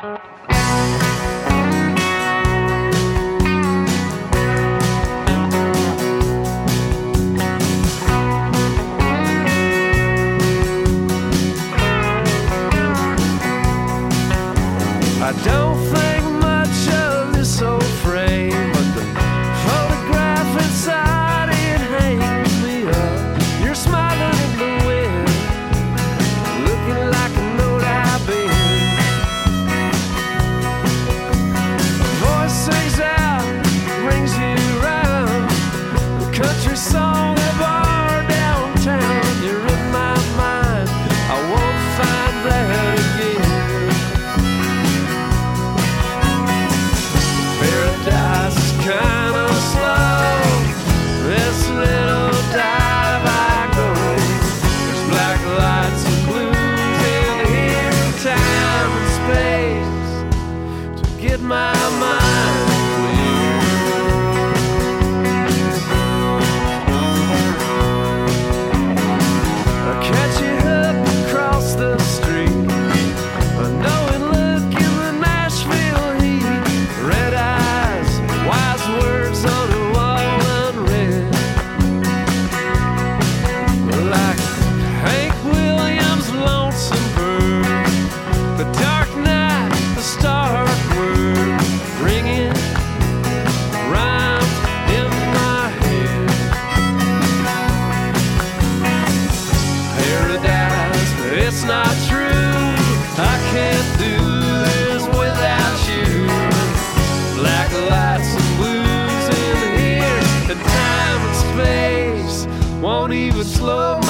I don't think much of this old frame, but the photograph inside it hangs me up. You're smiling in the wind, looking like a note I've been. A voice sings out, brings you round. The country song of our downtown. You're in my mind, I won't find that again. Paradise is kind of slow. This little dive I go. There's black lights and blues in here, time and space to get my mind clear. I catch you up across the street. I know it look in the Nashville heat. Red eyes, wise words on a wall unread. Like Hank Williams' Lonesome Bird. The dark night, the stark word ringing rhymes in my head. Paradise, it's not true. I can't do this without you. Black lights and blues in here, and time and space won't even slow